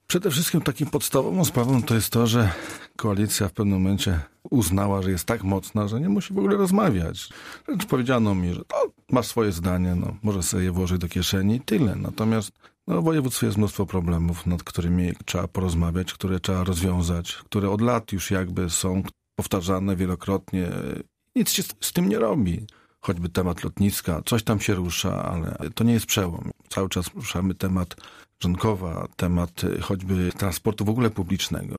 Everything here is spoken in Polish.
Przede wszystkim takim podstawową sprawą to jest to, że koalicja w pewnym momencie uznała, że jest tak mocna, że nie musi w ogóle rozmawiać. Wręcz powiedziano mi, że masz swoje zdanie, może sobie je włożyć do kieszeni i tyle. Natomiast w województwie jest mnóstwo problemów, nad którymi trzeba porozmawiać, które trzeba rozwiązać, które od lat już jakby są powtarzane wielokrotnie. Nic się z tym nie robi. Choćby temat lotniska, coś tam się rusza, ale to nie jest przełom. Cały czas ruszamy temat Żonkowa, temat choćby transportu w ogóle publicznego.